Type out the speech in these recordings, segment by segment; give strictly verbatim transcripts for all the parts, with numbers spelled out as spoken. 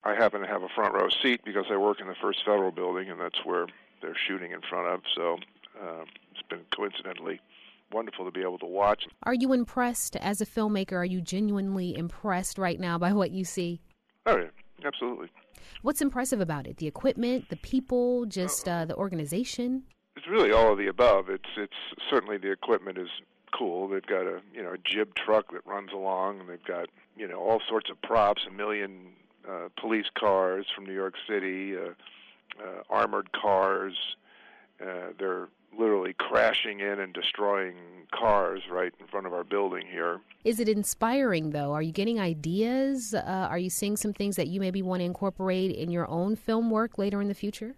I happen to have a front row seat because I work in the First Federal Building, and that's where they're shooting in front of. So uh, it's been coincidentally wonderful to be able to watch. Are you impressed as a filmmaker? Are you genuinely impressed right now by what you see? Oh, yeah, absolutely. What's impressive about it? The equipment, the people, just uh, the organization? It's really all of the above. It's it's certainly the equipment is cool. They've got a you know a jib truck that runs along, and they've got you know all sorts of props, a million uh, police cars from New York City, uh, uh, armored cars. Uh, they're literally crashing in and destroying cars right in front of our building here. Is it inspiring, though? Are you getting ideas? Uh, are you seeing some things that you maybe want to incorporate in your own film work later in the future?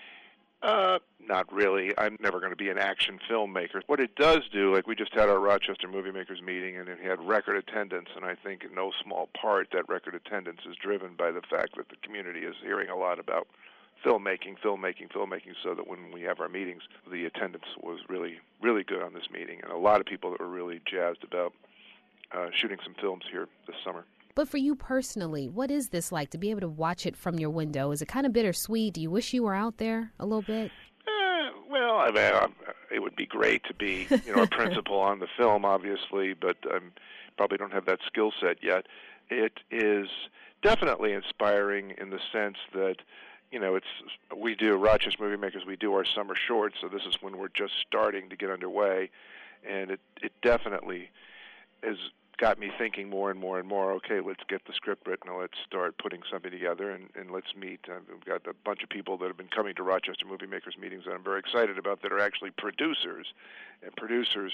Uh, not really. I'm never going to be an action filmmaker. What it does do, like we just had our Rochester Movie Makers meeting, and it had record attendance, and I think in no small part that record attendance is driven by the fact that the community is hearing a lot about filmmaking, filmmaking, filmmaking, so that when we have our meetings, the attendance was really, really good on this meeting, and a lot of people that were really jazzed about uh, shooting some films here this summer. But for you personally, what is this like to be able to watch it from your window? Is it kind of bittersweet? Do you wish you were out there a little bit? Uh, well, I mean, uh, it would be great to be, you know, a principal on the film, obviously, but I probably don't have that skill set yet. It is definitely inspiring in the sense that, you know, it's we do Rochester Movie Makers. We do our summer shorts, so this is when we're just starting to get underway, and it it definitely has got me thinking more and more and more. Okay, let's get the script written. Let's start putting something together, and, and let's meet. Uh, we've got a bunch of people that have been coming to Rochester Movie Makers meetings that I'm very excited about that are actually producers, and producers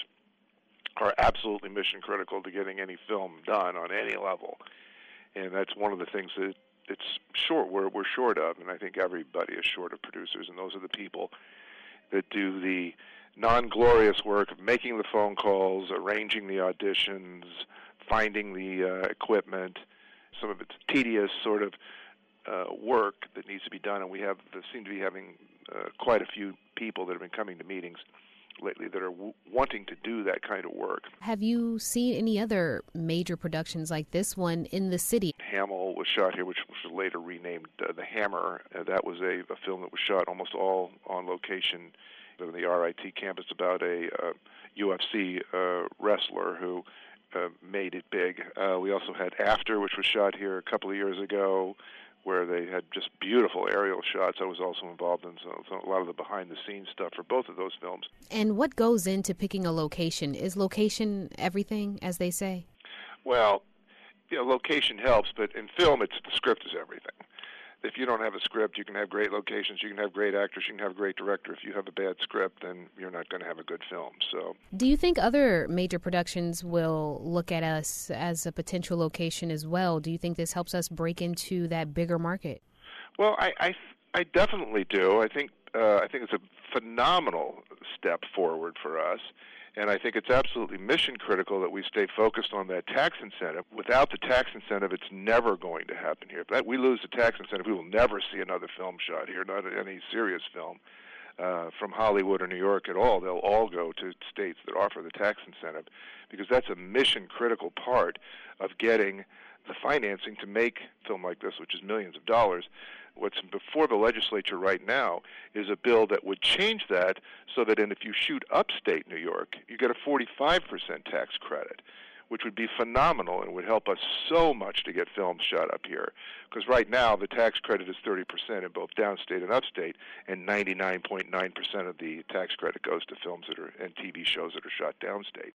are absolutely mission critical to getting any film done on any level, and that's one of the things that it's short. We're we're short of, and I think everybody is short of producers, and those are the people that do the non-glorious work of making the phone calls, arranging the auditions, finding the uh, equipment. Some of it's tedious sort of uh, work that needs to be done, and we have seem to be having uh, quite a few people that have been coming to meetings lately that are w- wanting to do that kind of work. Have you seen any other major productions like this one in the city? Hamill was shot here, which was later renamed uh, The Hammer. Uh, that was a, a film that was shot almost all on location on the R I T campus about a uh, U F C uh, wrestler who uh, made it big. Uh, we also had After, which was shot here a couple of years ago, where they had just beautiful aerial shots. I was also involved in so, so a lot of the behind-the-scenes stuff for both of those films. And what goes into picking a location? Is location everything, as they say? Well, you know, location helps, but in film, it's the script is everything. If you don't have a script, you can have great locations, you can have great actors, you can have a great director. If you have a bad script, then you're not going to have a good film. So, do you think other major productions will look at us as a potential location as well? Do you think this helps us break into that bigger market? Well, I I, I definitely do. I think uh, I think it's a phenomenal step forward for us. And I think it's absolutely mission critical that we stay focused on that tax incentive. Without the tax incentive, it's never going to happen here. If that, we lose the tax incentive, we will never see another film shot here, not any serious film uh, from Hollywood or New York at all. They'll all go to states that offer the tax incentive because that's a mission critical part of getting the financing to make film like this, which is millions of dollars. What's before the legislature right now is a bill that would change that so that in, if you shoot upstate New York, you get a forty-five percent tax credit, which would be phenomenal and would help us so much to get films shot up here. Because right now the tax credit is thirty percent in both downstate and upstate, and ninety-nine point nine percent of the tax credit goes to films that are and T V shows that are shot downstate.